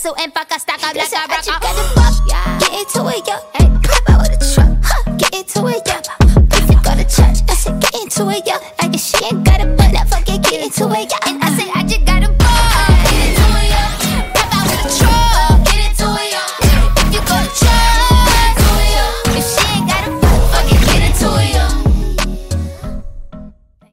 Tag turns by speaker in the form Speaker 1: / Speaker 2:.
Speaker 1: suit and fuck a stack of black a braca.